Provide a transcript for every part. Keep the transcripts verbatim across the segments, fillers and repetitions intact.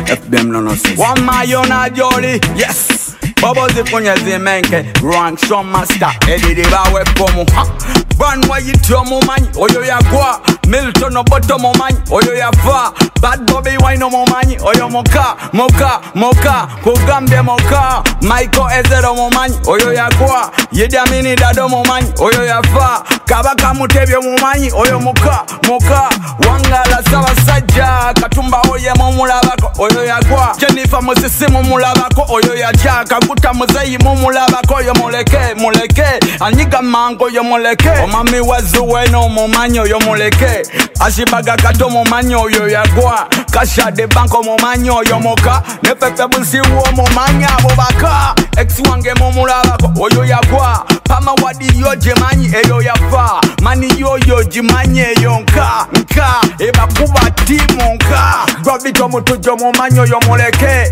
F B M no no sense. One mayona jolly, yes. Bubbles kunye zimenke, rank show master. Edi di bawe pomu. Run why you tell mo man, oyo ya kwa. Milton no boto mo man, oyo ya fa. Bad Bobby wine no mo man, oyo moka, moka, moka. Kugambe moka. Michael Ezero mo man, oyo ya kwa. Yedi amini dado mo man, oyo ya fa. Kabaka mutebye mo man, oyo moka, moka. Wangala sawa saja, katumba oye mo mulabako, oyo ya kwa. Jennifer Mosisi mo mulabako, oyo ya chaka. Kuta muzeyi mo mulabako, oyo moleke, moleke. Anyiga mango oyo moleke. Omami wazuwe no mo manyo oyo moleke. Ashibaga kato mo manyo oyo ya kwa. Kasha de banko mo manyo oyo moka. Nefekte busi wo mo manya bobaka. Ex wange mo mulabako, oyo ya kwa. Pama wadi yo jemanyi eyo ya fa. Mani yo yo jimanye yo nka, nka. Eba kuba timo nka. Grabito mutujo mo manyo yo moleke.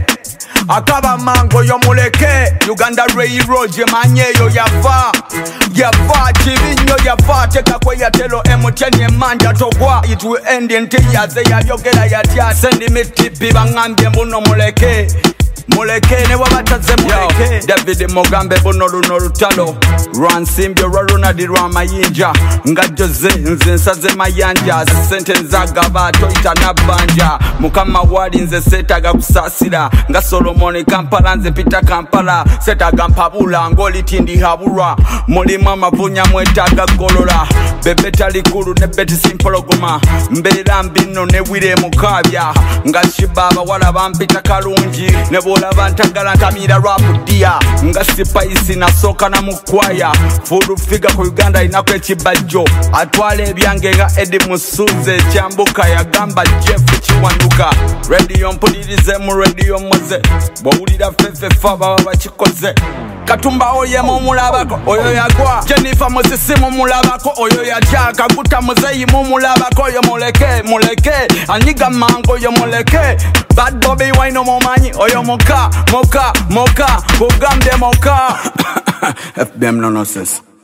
Akaba mango yo moleke. Uganda Railroad jemanye yo ya fa. Ya fa chivinyo ya fa. Teka kwe ya telo emu chenye manja tokwa. It will end in ten years. Ya yogela ya tia. Sendi mitipi bangambye mbuno moleke. Moleke ne wabataze moleke. David Mogambe bono luno lutalo. Rwan simbyo raruna di rwa mayinja. Nga Jose nze nsaze mayanja. Sente nzaga bato itana banja. Mukama wali nze setaga kusasira. Nga Solomoni Kampala nze pita Kampala. Setaga mpabula ngoli tindi habura. Mulima mavunya mwetaga golola. Bebe talikulu ne beti simpologoma. Mbera mbino ne wire mukabya. Nga shibaba wala bampita kalungi. Nebo Bantagala ntamira rap dia nga sipaisi na soka na mukwaya full figure ku Uganda inako ekibajo atwale ebyange nga Eddie Musuze kyambuka ya gamba Jeff Chiwanuka radio mpulirize mu radio moze bowulira fefe faba bakikoze Katumba oye mo mulabako oyo yagwa Jennifer Mosisi mo mulabako oyo yachaka Kuta muzeyi mo mulabako oyo moleke moleke Anyiga mango oyo moleke Bad Bobby wine no mo manyi oyo moka moka moka Kugamde moka F B M no no sense.